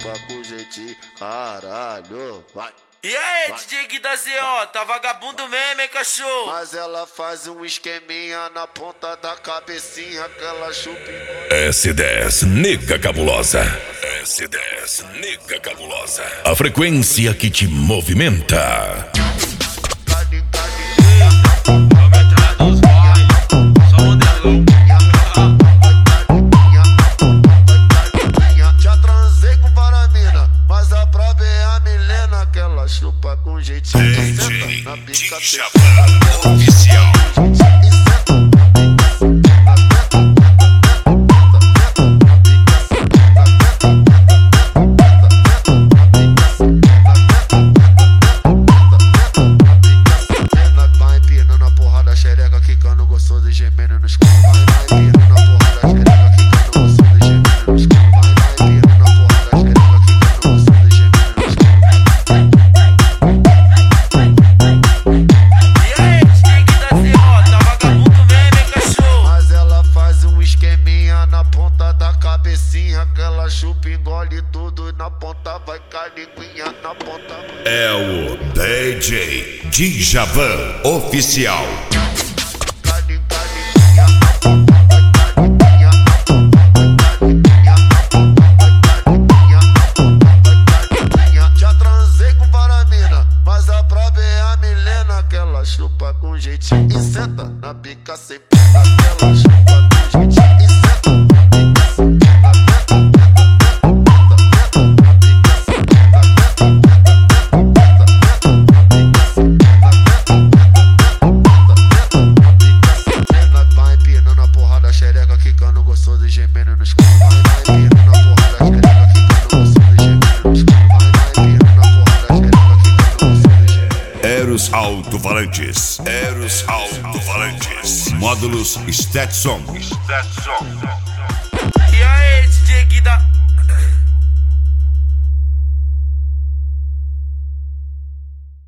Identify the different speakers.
Speaker 1: chupa com jeitinho, caralho, vai.
Speaker 2: E aí, DJ Gui da ZO, tá vagabundo mesmo, hein, cachorro?
Speaker 1: Mas ela faz um esqueminha na ponta da cabecinha que ela chupa.
Speaker 3: S10 Nega Cabulosa. S10 Nega Cabulosa. A frequência que te movimenta.
Speaker 1: Já transei com varamina, mas a braba é a Milena que ela chupa com jeitinho.
Speaker 3: DJ Djavan Oficial.
Speaker 1: Vai empinando a porrada, xereca quicando gostoso e gemendo nos c***. Vai empinando a porrada, xereca quicando gostoso e gemendo nos c***. Vai empinando a porrada, xereca quicando gostoso e gemendo nos c***.
Speaker 2: E aí, DJ Gui da ZO, tá vagabundo mesmo, hein, cachorro?
Speaker 1: Mas ela faz um esqueminha na ponta da cabecinha que ela chupa, engole tudo e na ponta vai cariguinha na ponta.
Speaker 3: É o DJ Djavan Oficial.
Speaker 1: Já transei com varamina, mas a braba é a Milena que ela chupa com jeitinho e senta na pica sem pena que ela chupa com jeitinho e senta na pica sem pena. Vai empinando a porrada, xereca quicando gostoso e gemendo nos c***. Vai empinando a porrada, xereca quicando gostoso e gemendo nos c***. Vai empinando a porrada, xereca quicando gostoso e gemendo.
Speaker 3: Eros Alto-Falantes. Eros Alto-Falantes. Módulos Stetson.